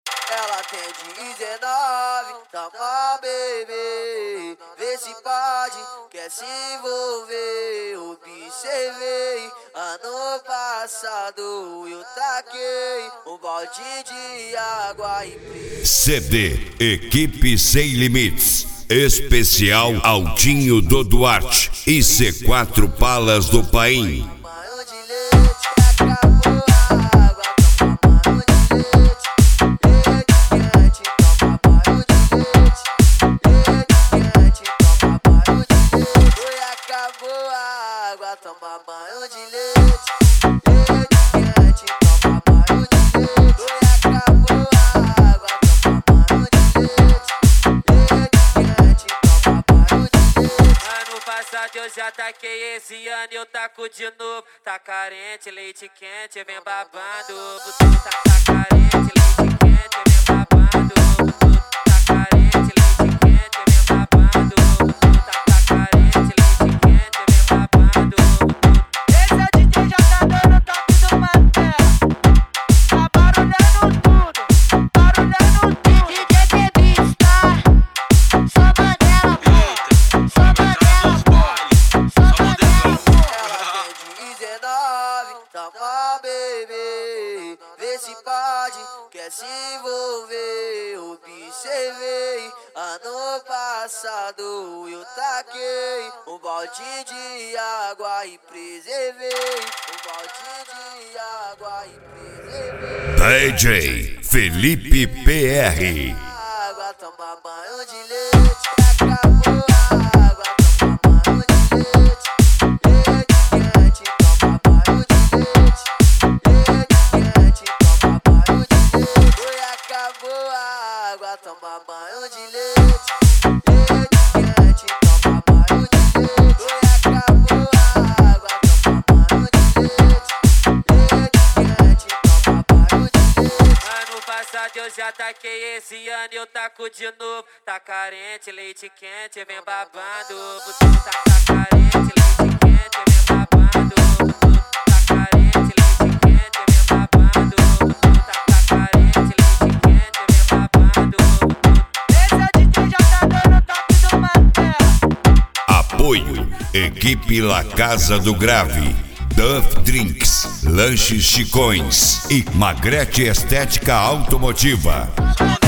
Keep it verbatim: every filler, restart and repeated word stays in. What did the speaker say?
Ela tem dezenove, toma bebê, vê se pode, quer se envolver. Observei, ano passado eu taquei um balde de água e C D Equipe Sem Limites, especial Aldinho do Duarte e C quatro Palas do Paim. Toma banho de leite, leite quente, toma banho de leite. Oi, acabou a água, toma banho de leite, leite quente, toma banho de leite. Ano passado eu já taquei, esse ano eu taco de novo. Tá carente, leite quente, vem babando. Você tá, tá carente, leite quente, vem babando. Tá carente, leite quente, vem babando. Tá, tá carente, leite quente, vem babando. Toma bebê, vê se pode, quer se envolver. Observei, ano passado eu taquei um balde de água e preservei. Um balde de água e preservei. D J Felipe P R. Água, toma banho de leite, acabou a água, toma banho de leite, leite quente, toma banho de leite, leite quente, toma banho de leite. Oi, acabou a água, toma banho de leite, leite quente, toma banho de leite. Oi, acabou a água, toma banho de leite, leite quente, toma banho de leite. Ano passado eu já taquei, esse ano eu taco de novo. Tá carente, leite quente, vem babando. Você tá, tá carente, leite quente, vem babando. Tá carente, leite quente, vem babando. Tá, tá carente, leite quente, vem babando. Esse D J já tá dando toque do Matel. Apoio Equipe La Casa do Grave, Duff Drinks, Lanches Chicões e Magrete Estética Automotiva.